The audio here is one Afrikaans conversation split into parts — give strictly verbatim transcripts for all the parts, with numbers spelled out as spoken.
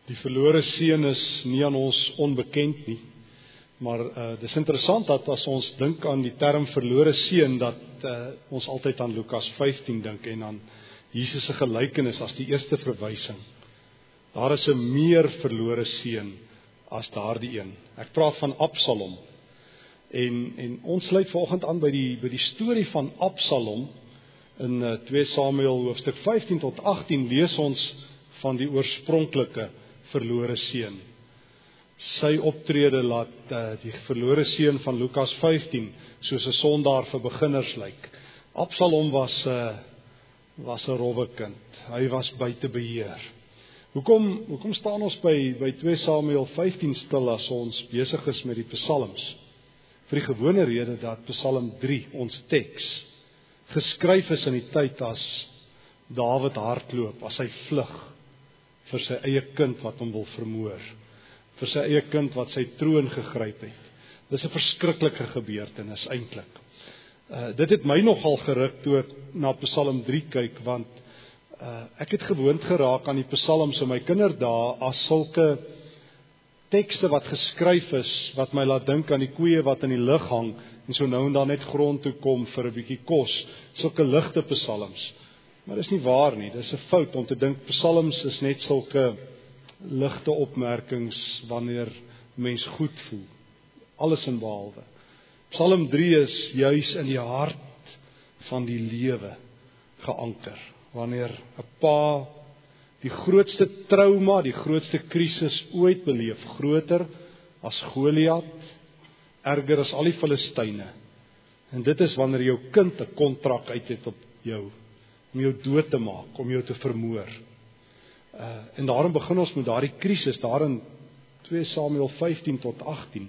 Die verlore seun is nie aan ons onbekend nie, maar uh, dis interessant dat as ons dink aan die term verlore seun, dat uh, ons altyd aan Lukas vyftien dink en aan Jesus se gelykenis as die eerste verwysing. Daar is 'n meer verlore seun as daardie een. Ek praat van Absalom. En, en ons sluit vanoggend aan by die, by die storie van Absalom. In uh, twee Samuel hoofstuk vyftien tot agttien lees ons van die oorspronklike verlore seun. Sy optrede laat uh, die verlore seun van Lukas vyftien soos 'n sondaar vir beginners lyk. Absalom was 'n uh, was 'n rowwe kind. Hy was buite beheer. Hoekom hoekom staan ons by by twee Samuel vyftien stil as ons besig is met die psalms? Vir die gewone rede dat Psalm drie, ons teks, geskryf is in die tyd as Dawid hardloop, as hy vlug vir sy eie kind wat hom wil vermoor, vir sy eie kind wat sy troon gegryp het. Dis 'n verskriklike gebeurtenis eintlik. Uh, dit het my nogal geruk toe ek na Psalm drie kyk, want uh, ek het gewoond geraak aan die psalms in my kinderdae as sulke tekste wat geskryf is, wat my laat dink aan die koeie wat in die lug hang, en so nou en dan net grond toe kom vir 'n bietjie kos, sulke ligte psalms. Maar dis nie waar nie, dis 'n fout om te dink psalms is net sulke ligte opmerkings wanneer mens goed voel. Alles in behalwe. Psalm drie is juis in die hart van die lewe geanker. Wanneer 'n pa die grootste trauma, die grootste krisis ooit beleef, groter as Goliat, erger as al die Filistyne. En dit is wanneer jou kind 'n kontrak uit het op jou, om jou dood te maak, om jou te vermoor. Uh, en daarom begin ons met daardie krisis, daar in twee Samuel vyftien tot agttien.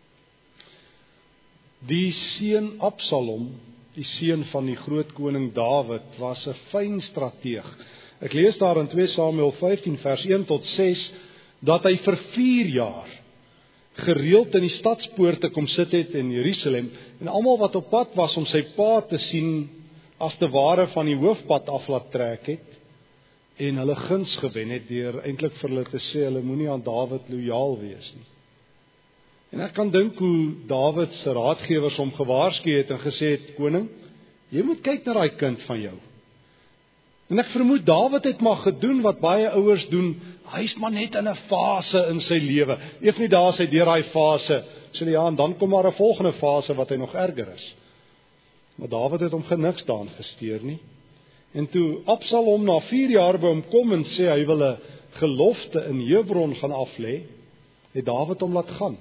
Die seun Absalom, die seun van die groot koning Dawid, was 'n fyn strateeg. Ek lees daar in twee Samuel vyftien vers een tot ses, dat hy vir vier jaar gereeld in die stadspoorte kom sit het in Jerusalem, en almal wat op pad was om sy pa te sien, as te ware van die hoofpad af laat trek het, en hulle guns gewen het, deur eintlik vir hulle te sê, hulle moenie aan Dawid lojaal wees nie. En ek kan dink hoe Dawid se raadgewers hom gewaarsku het en gesê het, koning, jy moet kyk na daai kind van jou. En ek vermoed Dawid het maar gedoen wat baie ouers doen, hy is maar net in 'n fase in sy lewe. Eef nie daar sy deur daai fase, sê ja, en dan kom maar 'n volgende fase wat hy nog erger is. Maar Dawid het hom geniks daan gesteer nie. En toe Absalom na vier jaar by hom kom en sê hy wil 'n gelofte in Hebron gaan aflê, het Dawid hom laat gaan.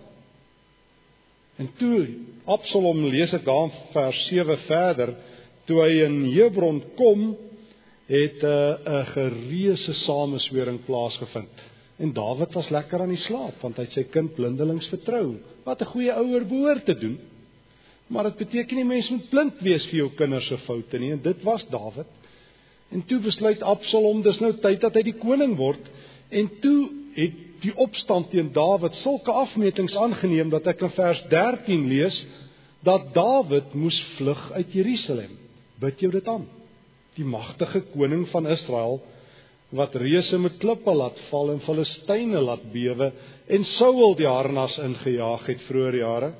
En toe Absalom, lees ek daar in vers sewe verder, toe hy in Hebron kom, het 'n uh, 'n gereuse sameswering plaasgevind. En Dawid was lekker aan die slaap, want hy het sy kind blindelings vertrou. Wat 'n goeie ouer behoort te doen. Maar dit beteken nie mens moet blind wees vir jou kinders se foute nie, en dit was Dawid. En toe besluit Absalom, dis nou tyd dat hy die koning word, en toe het die opstand teen Dawid sulke afmetings aangeneem, dat ek in vers dertien lees, dat Dawid moes vlug uit Jerusalem. Bid jou dit aan. Die magtige koning van Israel, wat reuse met klippe laat val en Filistyne laat bewe, en Saul die harnas ingejaag het vroeër jare,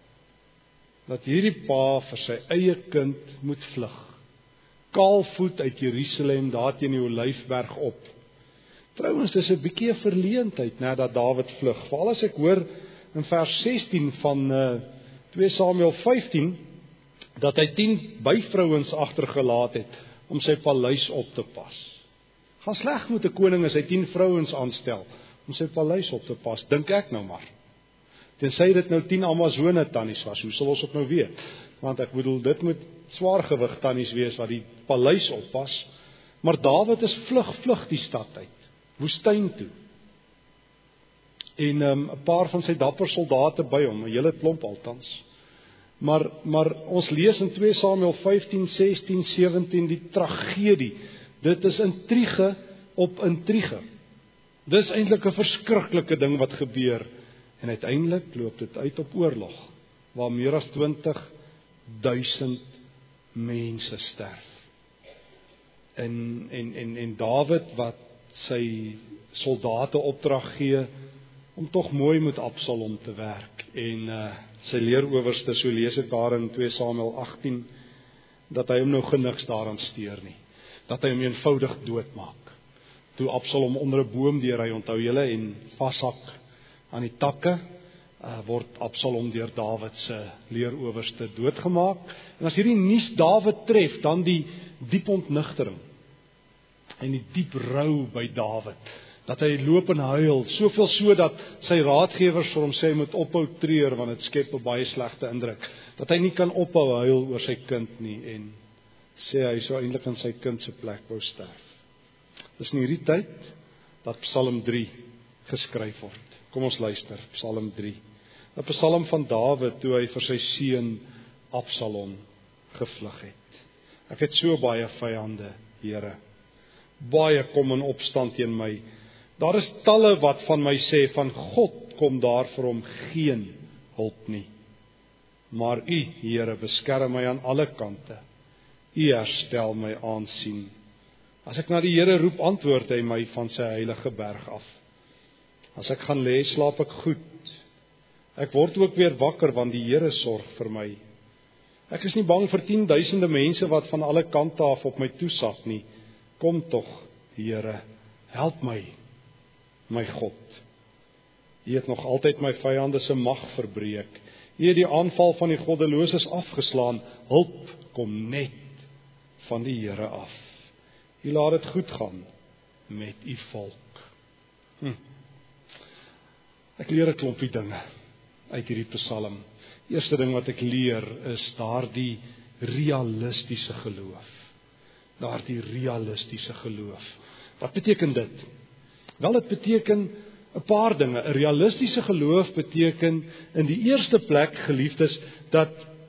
dat hierdie pa vir sy eie kind moet vlug. Kaalvoet uit Jerusalem, daar teen die Olyfberg op. Trouwens, dis 'n bietjie 'n verleentheid nadat Dawid vlug. Veral as ek hoor in vers sestien van uh, twee Samuel vyftien, dat hy tien byvrouens agtergelaat het om sy paleis op te pas. Gaan sleg met 'n koning as hy tien vrouens aanstel om sy paleis op te pas, dink ek nou maar. Tensy dit nou tien Amazone tannies was, hoe sal ons dit nou weet? Want ek bedoel, dit moet swaargewig tannies wees wat die paleis oppas. Maar Dawid is vlug, vlug die stad uit, woestyn toe. En 'n um, paar van sy dapper soldate by hom, 'n hele klomp altans. Maar, maar ons lees in twee Samuel vyftien, sestien, sewentien die tragedie. Dit is intrige op intrige. Dis eintlik 'n verskriklike ding wat gebeur. En uiteindelik loop dit uit op oorlog, waar meer as twintig duisend mense sterf. En, en, en, en Dawid wat sy soldate opdrag gee om tog mooi met Absalom te werk. En uh, sy leerowerste, so lees ek daar in twee Samuel agtien, dat hy hom nou geniks daaraan steur nie. Dat hy hom eenvoudig doodmaak. Toe Absalom onder 'n boom deur hy onthou julle en vashak aan die takke, uh, word Absalom deur Dawid se leerowerste doodgemaak. En as hierdie nuus Dawid tref, dan die diep ontnigtering en die diep rou by Dawid, dat hy loop en huil, soveel so dat sy raadgewers vir hom sê hy moet ophou treur, want dit skep 'n baie slegte indruk, dat hy nie kan ophou huil oor sy kind nie, en sê hy sou eintlik in sy kind se plek wou sterf. Dis in hierdie tyd dat Psalm drie geskryf word. Kom ons luister, Psalm drie. 'n Psalm van Dawid toe hy vir sy seun Absalom gevlug het. Ek het so baie vyande, Here. Baie kom in opstand teen my. Daar is talle wat van my sê, van God kom daar vir hom geen hulp nie. Maar U, Here, beskerm my aan alle kante. U herstel my aansien. As ek na die Here roep, antwoord hy my van sy heilige berg af. As ek gaan lê, slaap ek goed. Ek word ook weer wakker, want die Here sorg vir my. Ek is nie bang vir tienduisende mense wat van alle kante af op my toesak nie. Kom tog, Here, help my, my God. U het nog altyd my vyande se mag verbreek. U het die aanval van die goddeloses afgeslaan. Hulp kom net van die Here af. U laat dit goed gaan met U volk. Hm. Ek leer 'n klompie dinge uit hierdie Psalm. Eerste ding wat ek leer is daardie realistiese geloof. Daardie realistiese geloof. Wat beteken dit? Wel, dit beteken 'n paar dinge. 'n Realistiese geloof beteken in die eerste plek, geliefdes, dat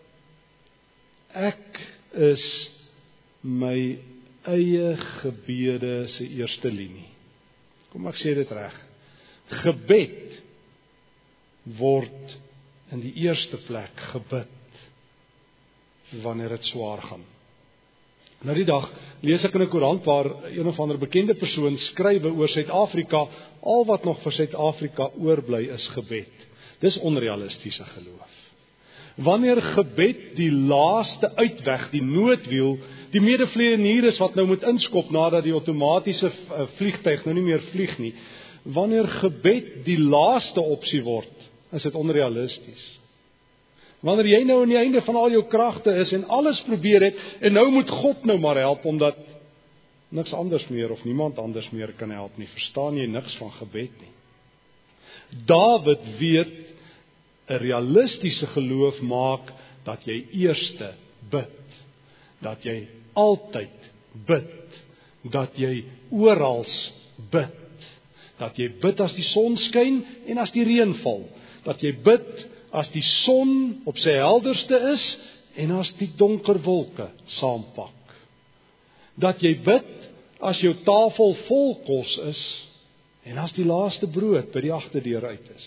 ek is my eie gebede se eerste linie. Kom ek sê dit reg. Gebed word in die eerste plek gebid wanneer dit swaar gaan. Nou die dag lees ek in 'n koerant waar een of ander bekende persoon skrywe oor Suid-Afrika, al wat nog vir Suid-Afrika oorbly is gebed. Dis onrealistiese geloof. Wanneer gebed die laaste uitweg, die noodwiel, die medevlieënier is wat nou moet inskop nadat die outomatiese vliegtuig nou nie meer vlieg nie. Wanneer gebed die laaste opsie word, is dit onrealisties. Wanneer jy nou aan die einde van al jou kragte is en alles probeer het, en nou moet God nou maar help, omdat niks anders meer of niemand anders meer kan help nie, verstaan jy niks van gebed nie. Dawid weet, 'n realistiese geloof maak dat jy eerste bid, dat jy altyd bid, dat jy orals bid, dat jy bid as die son skyn en as die reën val, dat jy bid as die son op sy helderste is en as die donker wolke saampak, dat jy bid as jou tafel vol kos is en as die laaste brood by die agterdeur uit is.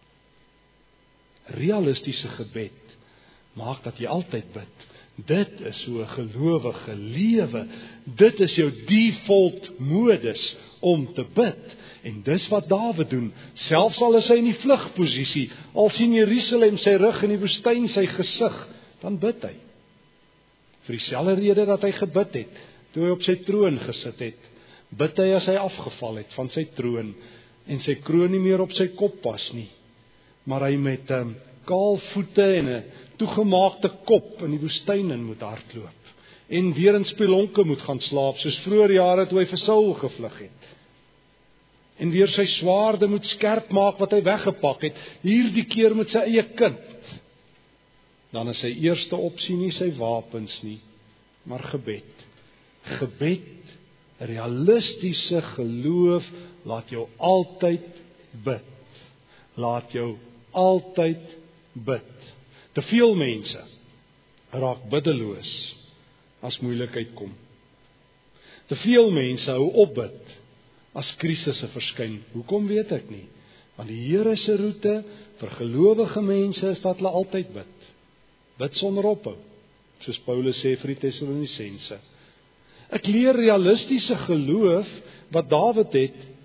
Realistiese gebed maak dat jy altyd bid. Dit is so 'n gelowige lewe. Dit is jou default modus om te bid. En dis wat Dawid doen. Selfs al is hy in die vlugposisie, al sien Jerusalem sy rug en die woestyn sy gesig, dan bid hy. Vir dieselfde rede dat hy gebid het toe hy op sy troon gesit het, bid hy as hy afgeval het van sy troon en sy kroon nie meer op sy kop pas nie, maar hy met um, kaal voete en 'n toegemaakte kop in die woestyn in moet hardloop en weer in spelonke moet gaan slaap soos vroeër jare toe hy vir Saul gevlug het. En weer sy swaarde moet skerp maak wat hy weggepak het, hierdie keer met sy eie kind. Dan is sy eerste opsie nie sy wapens nie, maar gebed. Gebed, realistiese geloof, laat jou altyd bid. Laat jou altyd bid. Te veel mense raak biddeloos as moeilikheid kom. Te veel mense hou op bid as krisisse verskyn. Hoekom weet ek nie? Want die Here se roete vir gelowige mense is dat hulle altyd bid. Bid sonder ophou, soos Paulus sê vir die Tessalonisense. Ek leer realistiese geloof wat Dawid het,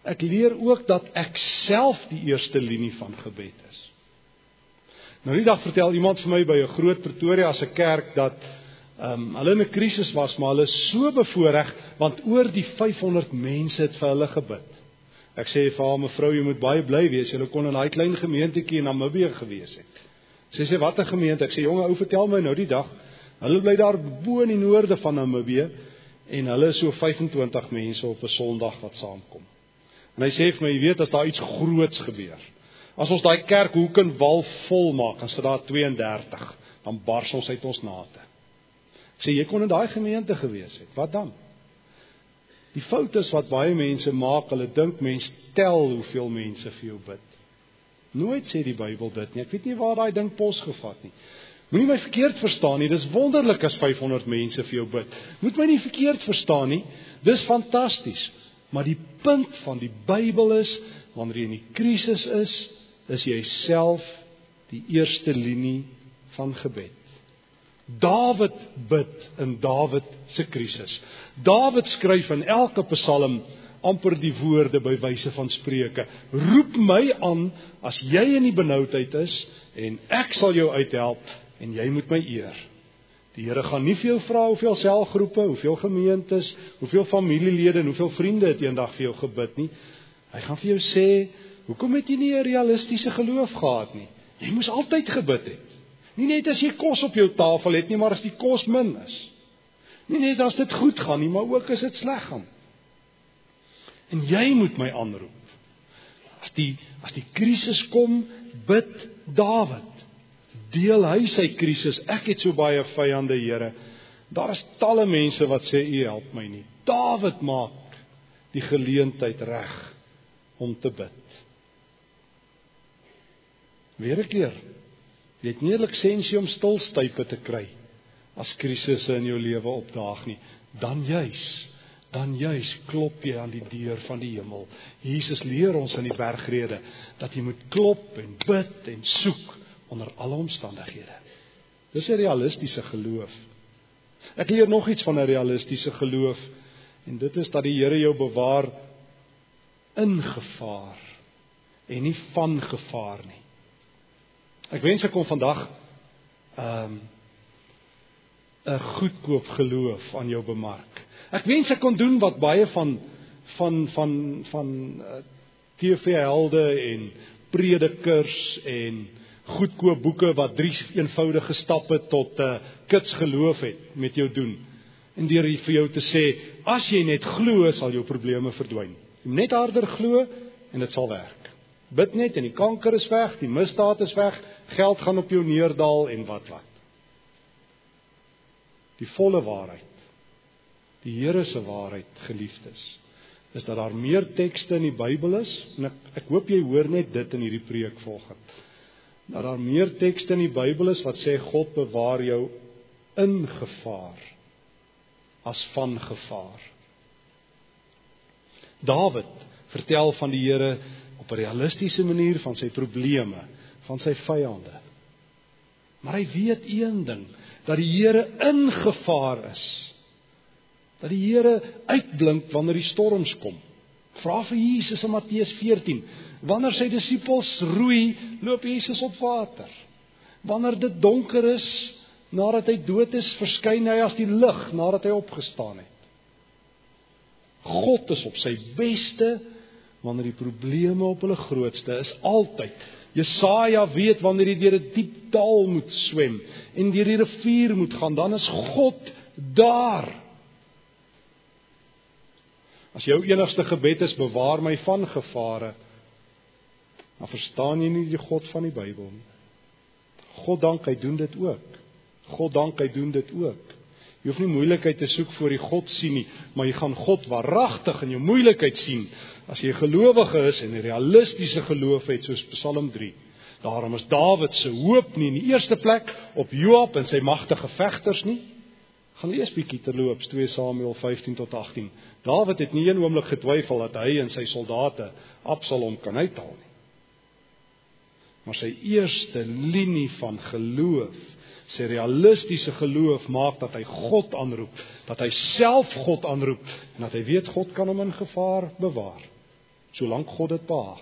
ek leer ook dat ek self die eerste linie van gebed is. Nou die dag vertel iemand vir my by 'n groot Pretoria se kerk dat um, hulle in 'n krisis was, maar hulle is so bevoorreg, want oor die vyfhonderd mense het vir hulle gebid. Ek sê vir haar, mevrou, jy moet baie bly wees, julle kon in daai klein gemeentetjie in Namibië gewees het. Sy sê, wat 'n gemeente? Ek sê, jonge ou, vertel my nou die dag. Hulle bly daar bo in die noorde van Namibië, en hulle is so vyfentwintig mense op 'n Sondag wat saamkom. En hy sê vir my, jy weet, as daar iets groots gebeur, as ons daai kerkhoekenwal vol maak, dan sit daar twee en dertig, dan bars ons uit ons nate. Ek sê, jy kon in daai gemeente gewees het, wat dan? Die fout is wat baie mense maak, hulle dink mens tel hoeveel mense vir jou bid. Nooit sê die Bybel dit nie, ek weet nie waar daai ding pos gevat nie. Moenie my verkeerd verstaan nie, dis wonderlik as vyfhonderd mense vir jou bid. Moet my nie verkeerd verstaan nie, dis fantasties. Maar die punt van die Bybel is, wanneer jy in die krisis is, is jy self die eerste linie van gebed. Dawid bid in Dawid se krisis. Dawid skryf in elke psalm amper die woorde by wyse van spreuke. Roep my aan as jy in die benoudheid is, en ek sal jou uithelp, en jy moet my eer. Die Here gaan nie vir jou vra hoeveel selgroepe, hoeveel gemeentes, hoeveel familielede en hoeveel vriende het eendag vir jou gebid nie. Hy gaan vir jou sê, hoekom het jy nie 'n realistiese geloof gehad nie? Jy moes altyd gebid het. Nie net as jy kos op jou tafel het nie, maar as die kos min is. Nie net as dit goed gaan nie, maar ook as dit sleg gaan. En jy moet my aanroep. As die, as die krisis kom, bid Dawid. Deel hy sy krisis. Ek het so baie vyande, Here. Daar is talle mense wat sê, U help my nie. Dawid maak die geleentheid reg om te bid. Weer 'n keer, jy het nie 'n lisensie om stilstype te kry as krisisse in jou lewe opdaag nie. Dan juis, dan juis klop jy aan die deur van die hemel. Jesus leer ons in die bergrede dat jy moet klop en bid en soek onder alle omstandighede. Dis 'n realistiese geloof. Ek leer nog iets van 'n realistiese geloof, en dit is dat die Here jou bewaar in gevaar en nie van gevaar nie. Ek wens ek kon vandag um, 'n goedkoop geloof aan jou bemark. Ek wens ek kon doen wat baie van van van van uh, T V-helde en predikers en goedkoop boeke wat drie eenvoudige stappe tot 'n uh, kits geloof het met jou doen. En deur vir jou te sê, as jy net glo, sal jou probleme verdwyn. Jy moet net harder glo en dit sal werk. Bid net en die kanker is weg, die misdaad is weg, geld gaan op jou neerdal en wat wat. Die volle waarheid, die Here se waarheid, geliefdes, is dat daar meer tekste in die Bybel is, en ek, ek hoop jy hoor net dit in hierdie preek volgende, dat daar meer tekste in die Bybel is wat sê God bewaar jou in gevaar as van gevaar. Dawid vertel van die Here op 'n realistiese manier van sy probleme, van sy vyande. Maar hy weet een ding, dat die Here in gevaar is. Dat die Here uitblink wanneer die storms kom. Vra vir Jesus in Matteus veertien. Wanneer sy disippels roei, loop Jesus op water. Wanneer dit donker is, nadat hy dood is, verskyn hy as die lig, nadat hy opgestaan het. God is op sy beste, wanneer die probleme op hulle grootste is, altyd. Jesaja weet wanneer jy deur 'n diep dal moet swem, en deur die rivier moet gaan, dan is God daar. As jou enigste gebed is, bewaar my van gevare, dan verstaan jy nie die God van die Bybel nie. God dank, hy doen dit ook. God dank, hy doen dit ook. Jy hoef nie moeilikheid te soek voor jy God sien nie, maar jy gaan God waaragtig in jou moeilikheid sien, as jy gelowige is en 'n realistiese geloof het, soos Psalm drie. Daarom is Dawid se hoop nie in die eerste plek op Joab en sy magtige vegters nie. Gaan lees bietjie terloops, twee Samuel vyftien tot agtien. Dawid het nie een oomblik getwyfel dat hy en sy soldate Absalom kan uithaal nie. Maar sy eerste linie van geloof, sy realistiese geloof, maak dat hy God aanroep, dat hy self God aanroep, en dat hy weet God kan hom in gevaar bewaar. solank God dit behaag.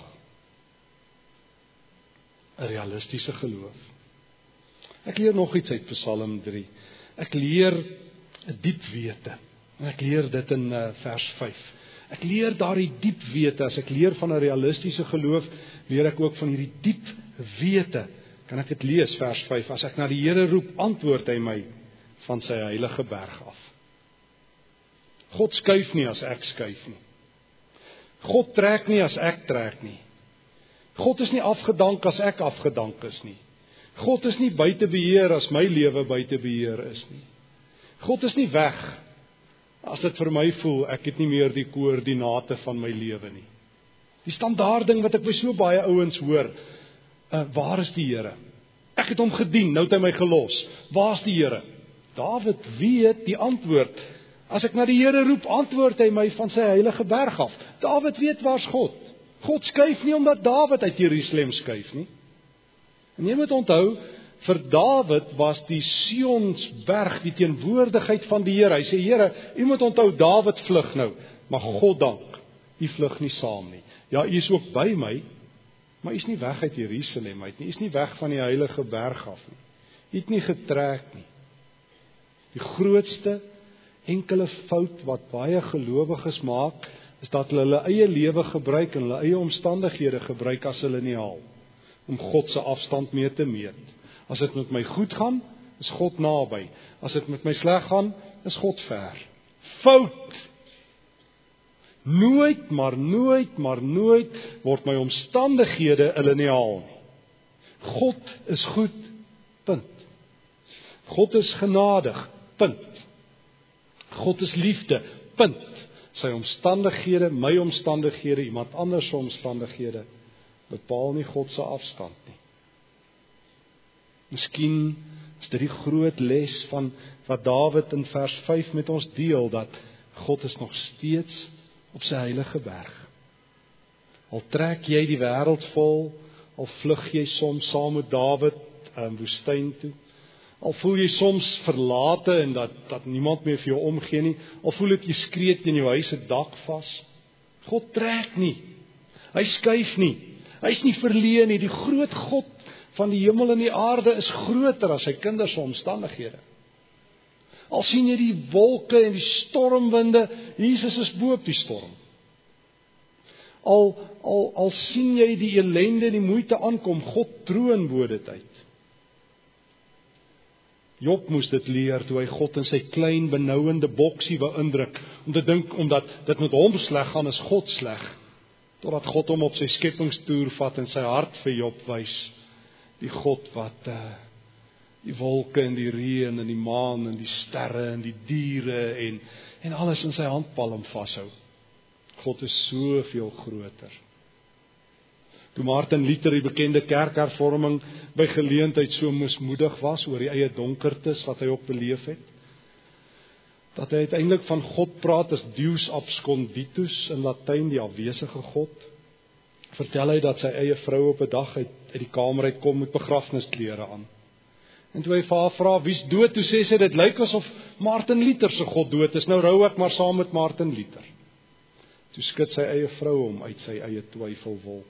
'n Realistiese geloof. Ek leer nog iets uit Psalm drie. Ek leer 'n diep wete. En ek leer dit in uh, vers vyf. Ek leer daardie diep wete. As ek leer van 'n realistiese geloof, leer ek ook van hierdie diep wete. Kan ek dit lees, vers vyf? As ek na die Here roep, antwoord hy my van sy heilige berg af. God skuif nie as ek skuif nie. God trek nie as ek trek nie. God is nie afgedank as ek afgedank is nie. God is nie buite beheer as my lewe buite beheer is nie. God is nie weg as dit vir my voel ek het nie meer die koördinate van my lewe nie. Die standaard ding wat ek by so baie ouens hoor, uh, waar is die Here? Ek het hom gedien, nou het hy my gelos. Waar is die Here? Dawid weet die antwoord. As ek na die Here roep, antwoord hy my van sy heilige berg af. Dawid weet waar's God. God skuif nie omdat Dawid uit Jerusalem skuif nie. En jy moet onthou, vir Dawid was die Sionsberg die teenwoordigheid van die Here. Hy sê, Here, u moet onthou, Dawid vlug nou, maar God dank, u vlug nie saam nie. Ja, u is ook by my, maar u is nie weg uit Jerusalem uit nie. U is nie weg van die heilige berg af nie. U het nie getrek nie. Die grootste enkele fout wat baie gelowiges maak, is dat hulle hulle eie lewe gebruik en hulle eie omstandighede gebruik as hulle nie haal, om God se afstand mee te meet. As dit met my goed gaan, is God naby. As dit met my sleg gaan, is God ver. Fout! Nooit, maar nooit, maar nooit word my omstandighede hulle nie haal nie. God is goed, punt. God is genadig, punt. God is liefde, punt. Sy omstandighede, my omstandighede, iemand anders se omstandighede, bepaal nie God se afstand nie. Miskien is dit die groot les van wat Dawid in vers vyf met ons deel, dat God is nog steeds op sy heilige berg. Al trek jy die wêreld vol, al vlug jy soms saam met Dawid in woestyn toe, al voel jy soms verlate en dat, dat niemand meer vir jou omgee nie, al voel dit jy skreet in jou huis se dak vas. God trek nie, hy skuif nie, hy is nie verleë nie. Die groot God van die hemel en die aarde is groter as sy kinders se omstandighede. Al sien jy die wolke en die stormwinde, Jesus is bo op die storm. Al, al, al sien jy die ellende en die moeite aankom, God troon bo dit uit. Job moes dit leer toe hy God in sy klein benouende boksie wou indruk, om te dink, omdat dit met hom sleg gaan, is God sleg. Totdat God hom op sy skepingstoer vat en sy hart vir Job wys. Die God wat uh, die wolke en die reën en die maan en die sterre en die diere en, en alles in sy handpalm vashou. God is soveel groter. Toe Martin Luther, die bekende kerkhervorming, by geleentheid so mismoedig was oor die eie donkertes wat hy ook beleef het, dat hy uiteindelik van God praat as Deus absconditus, in Latyn die afwesige God, vertel hy dat sy eie vrou op 'n dag uit, uit die kamer uitkom met begrafnisklere aan. En toe hy vir haar vra, wie's dood, toe sê sy, dit lyk asof Martin Luther se God dood is, nou rou ek maar saam met Martin Luther. Toe skud sy eie vrou hom uit sy eie twyfelwolk.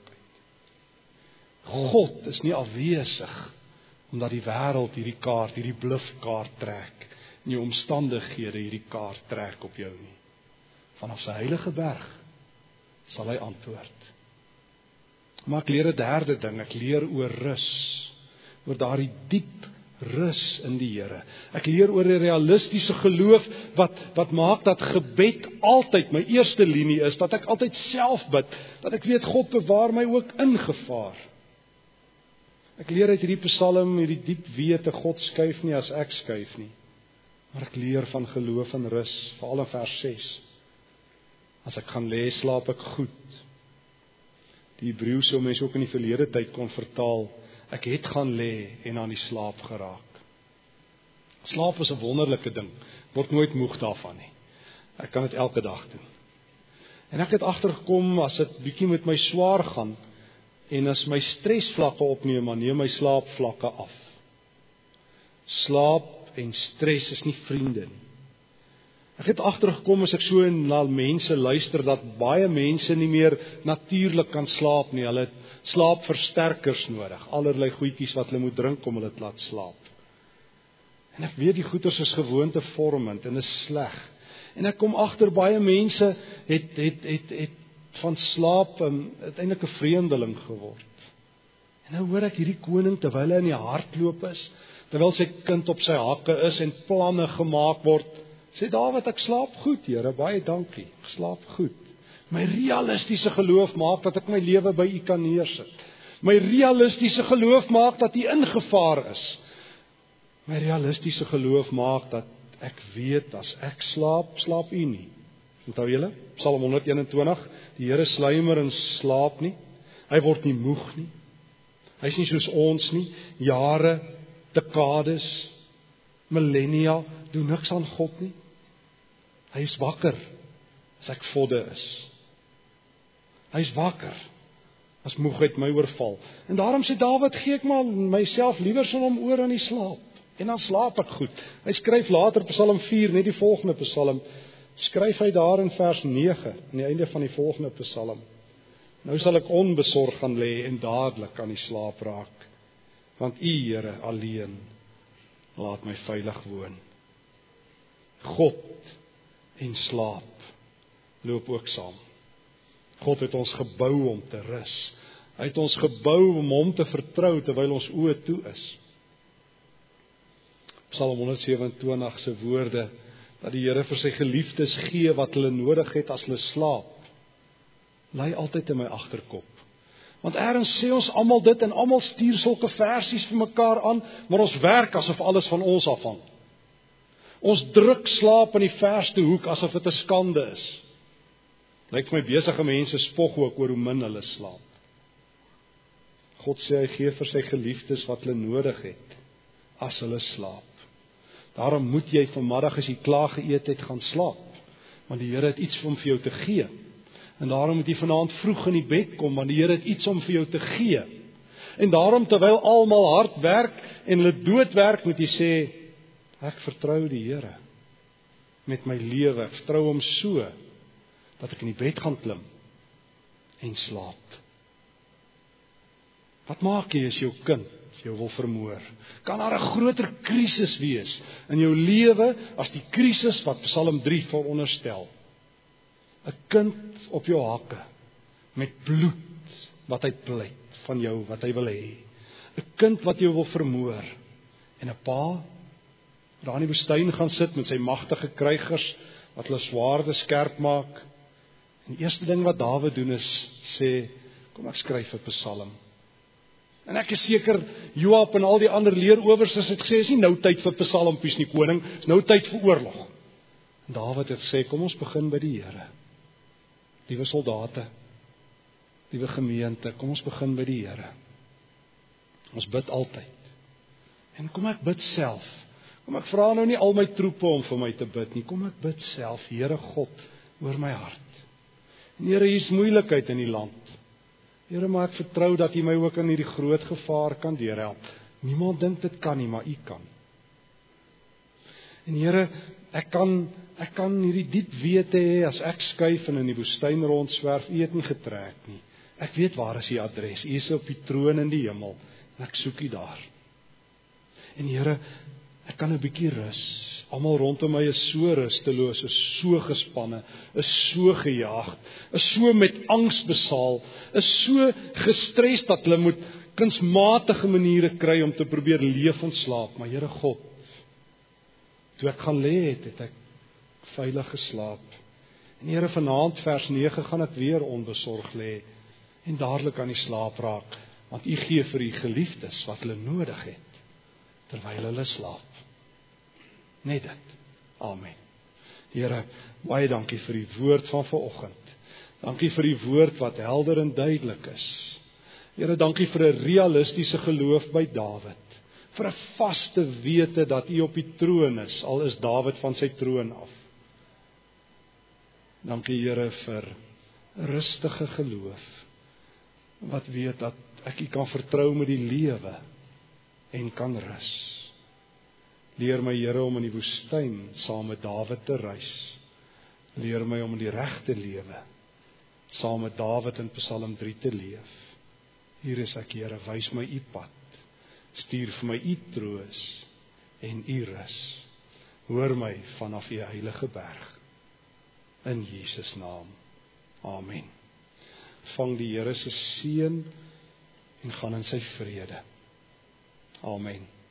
God is nie afwesig, omdat die wêreld hierdie kaart, hierdie blufkaart trek, en jou omstandighede hierdie kaart trek op jou nie. Vanaf sy heilige berg sal hy antwoord. Maar ek leer 'n derde ding, ek leer oor rus, oor daardie diep rus in die Here. Ek leer oor 'n realistiese geloof, wat, wat maak dat gebed altyd my eerste linie is, dat ek altyd self bid, dat ek weet God bewaar my ook in gevaar. Ek leer uit hierdie Psalm, hierdie diep wete, God skuif nie as ek skuif nie. Maar ek leer van geloof en rus, veral in vers ses. As ek gaan lê, slaap ek goed. Die Hebreë sou mens ook in die verlede tyd kon vertaal, ek het gaan lê en aan die slaap geraak. Slaap is 'n wonderlike ding, word nooit moeg daarvan nie. Ek kan dit elke dag doen. En ek het agtergekom, as dit bietjie met my swaar gaan, en as my stresvlakke opneem, dan neem my slaapvlakke af. Slaap en stres is nie vriende nie. Ek het agtergekom as ek so na mense luister, dat baie mense nie meer natuurlik kan slaap nie. Hulle het slaapversterkers nodig, allerlei goedjies wat hulle moet drink om hulle te laat slaap. En ek weet die goeters is gewoontevormend en is sleg. En ek kom agter baie mense het het het het van slaap um, uiteindelik 'n vreemdeling geword. En nou hoor ek hierdie koning terwyl hy in die hardloop is, terwyl sy kind op sy hakke is en planne gemaak word, sê Dawid, ek slaap goed, Here, baie dankie. Ek slaap goed. My realistiese geloof maak dat ek my lewe by U kan neersit. My realistiese geloof maak dat U ingevaar is. My realistiese geloof maak dat ek weet as ek slaap, slaap U nie. Onthou julle? Psalm honderd eenentwintig, die Here sluimer en slaap nie. Hy word nie moeg nie. Hy is nie soos ons nie. Jare, dekades, millennia, doen niks aan God nie. Hy is wakker as ek vodde is. Hy is wakker as moegheid my oorval. En daarom sê Dawid, gee ek maar myself liewer so om oor aan die slaap. En dan slaap ek goed. Hy skryf later Psalm vier, net die volgende Psalm, skryf hy daar in vers nege, aan die einde van die volgende Psalm. Nou sal ek onbesorg gaan lê en dadelik aan die slaap raak, want U, Here, alleen laat my veilig woon. God en slaap loop ook saam. God het ons gebou om te rus. Hy het ons gebou om hom te vertrou terwyl ons oë toe is. Psalm honderd sewenentwintig se woorde, dat die Here vir sy geliefdes gee wat hulle nodig het as hulle slaap, lê altyd in my agterkop. Want ergens sê ons almal dit en almal stuur sulke versies vir mekaar aan, maar ons werk asof alles van ons afhang. Ons druk slaap in die verste hoek asof dit 'n skande is. Lyk vir my besige mense spog ook oor hoe min hulle slaap. God sê hy gee vir sy geliefdes wat hulle nodig het as hulle slaap. Daarom moet jy vanmiddag as jy klaar geëet het gaan slaap, want die Here het iets om vir jou te gee. En daarom moet jy vanaand vroeg in die bed kom, want die Here het iets om vir jou te gee. En daarom terwyl almal hard werk en hulle dood werk, moet jy sê, ek vertrou die Here met my lewe. Ek vertrou hom so dat ek in die bed gaan klim en slaap. Wat maak jy as jou kind jou wil vermoor? Kan daar 'n groter krisis wees in jou lewe as die krisis wat Psalm drie veronderstel? 'n Kind op jou hakke met bloed wat hy pleit van jou, wat hy wil hê. 'n Kind wat jou wil vermoor. En 'n pa daar in die woestyn gaan sit met sy magtige krygers wat hulle swaarde skerp maak. En die eerste ding wat Dawid doen is sê, kom ek skryf 'n Psalm. En ek is seker, Joab en al die ander leerowers het gesê, is nie nou tyd vir psalmpies nie, koning, is nou tyd vir oorlog. En Dawid het gesê, kom ons begin by die Here. Liewe soldate, liewe gemeente, kom ons begin by die Here. Ons bid altyd. En kom ek bid self. Kom ek vra nou nie al my troepe om vir my te bid nie, kom ek bid self, Here God, oor my hart. En Here, hier is moeilikheid in die land. Here, maar ek vertrou dat U my ook in hierdie groot gevaar kan deurhelp. Niemand dink dit kan nie, maar U kan. En Here, ek kan ek kan hierdie diep wete hê as ek skuif en in die woestyn rondswerf, U het nie getrek nie. Ek weet waar is U adres. U is op die troon in die hemel en ek soek U daar. En Here, ek kan 'n bietjie rus. Almal rondom my is so rusteloos, is so gespanne, is so gejaag, is so met angs besaal, is so gestres dat hulle moet kunsmatige maniere kry om te probeer leef en slaap. Maar Here God, toe ek gaan lê het, het ek veilig geslaap. En Here, vanaand vers nege gaan ek weer onbesorg lê en dadelik aan die slaap raak, want U gee vir U geliefdes wat hulle nodig het terwyl hulle slaap. Net dit. Amen. Here, baie dankie vir die woord van vanoggend. Dankie vir die woord wat helder en duidelik is. Here, dankie vir 'n realistiese geloof by Dawid. Vir 'n vaste wete dat U op die troon is, al is Dawid van sy troon af. Dankie Here vir 'n rustige geloof, wat weet dat ek U kan vertrou met die lewe en kan rus. Leer my, Here, om in die woestyn saam met Dawid te reis. Leer my om in die regte lewe saam met Dawid in Psalm drie te leef. Hier is ek, Here, wys my u pad. Stuur vir my u troos en u rus. Hoor my vanaf u heilige berg. In Jesus naam. Amen. Vang die Here se seën en gaan in sy vrede. Amen.